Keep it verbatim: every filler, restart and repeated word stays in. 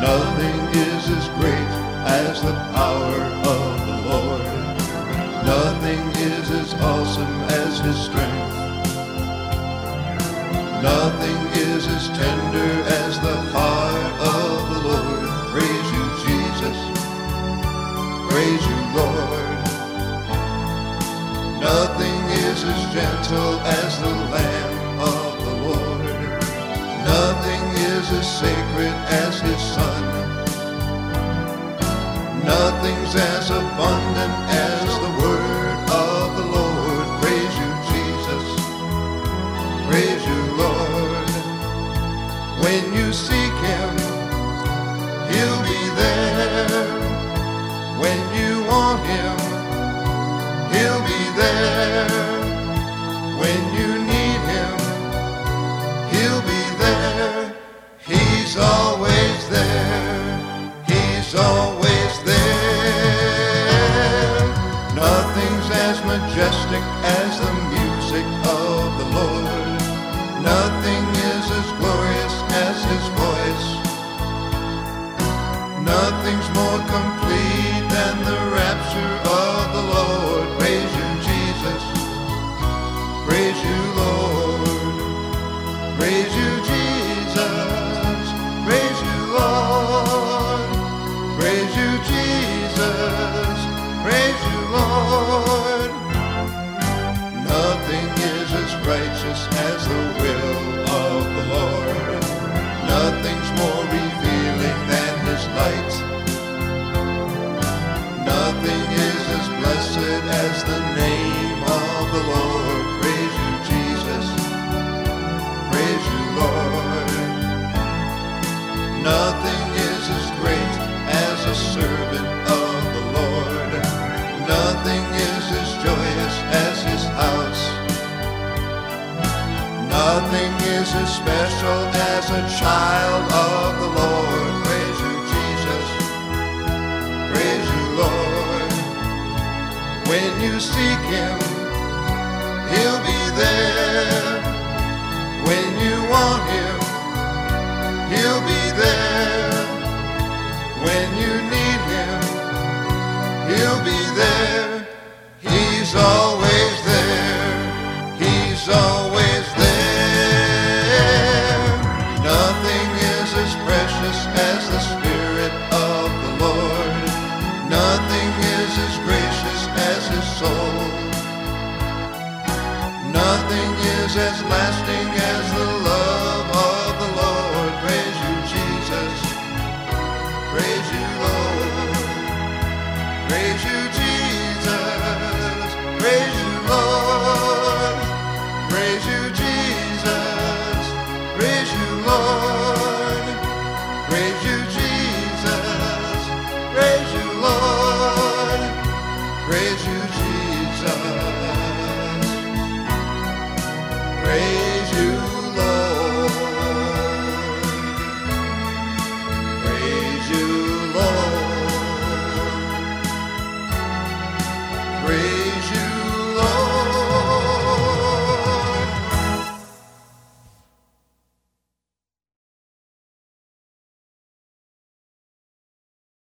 Nothing is as great as the power of the Lord. Nothing is as awesome as His strength. Nothing is as tender as the heart of the Lord. Praise you, Jesus. Praise you, Lord. Nothing is as gentle as the Lamb of the Lord. Nothing is as sacred as His Son. Nothing's as abundant as the word of the Lord. Praise you, Jesus. Praise you, Lord. When you seek Him, He'll be there. When you want Him, He'll be there. When you need Him, He'll be there. He's always there. He's always there. Nothing's as majestic as the music of the Lord. Nothing is as glorious as His voice. Nothing's more complete than the rapture of the Lord. Praise you, Jesus. Praise you, Lord. Praise you, Jesus. Praise you, Lord. Praise you, Jesus. Praise you, Lord. Nothing is as righteous as the will of the Lord. Nothing's more revealing than His light. Nothing is as blessed as the name of the Lord. Praise you, Jesus. Praise you, Lord. Nothing is as great as a servant of the Lord. Nothing is as joyous as His house. Nothing is as special as a child of the Lord. Praise you, Jesus. Praise you, Lord. When you seek Him, He'll be there. When you want Him, He'll be there. When you need Him, He'll be there. He's always there. He's always there. Nothing is as precious as the Spirit of the Lord. Nothing is as gracious as His soul. Nothing is as lasting as the love of the Lord. Praise you, Jesus. Praise you, Lord. Praise you, Jesus. Praise you, Lord. Praise you, Jesus. Praise you, Lord. Praise you, Jesus. Praise you, Lord. Praise you, Jesus. Praise you, Lord. Praise you, Lord. Praise